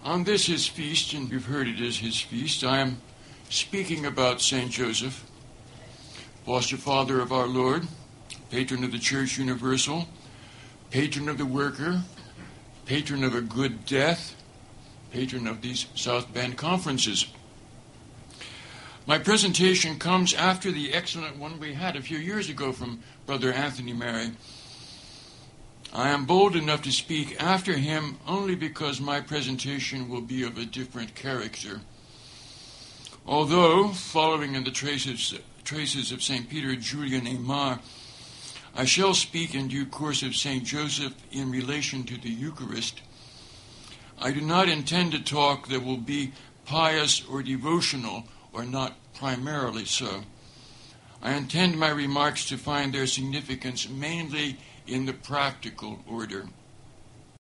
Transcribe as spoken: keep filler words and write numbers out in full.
On this his feast, and you've heard it is his feast, I am speaking about Saint Joseph, foster father of our Lord, patron of the Church Universal, patron of the worker, patron of a good death, patron of these South Bend conferences. My presentation comes after the excellent one we had a few years ago from Brother Anthony Mary. I am bold enough to speak after him only because my presentation will be of a different character. Although, following in the traces, traces of Saint Peter Julian Aymar, I shall speak in due course of Saint Joseph in relation to the Eucharist, I do not intend to talk that will be pious or devotional, or not primarily so. I intend my remarks to find their significance mainly in the practical order.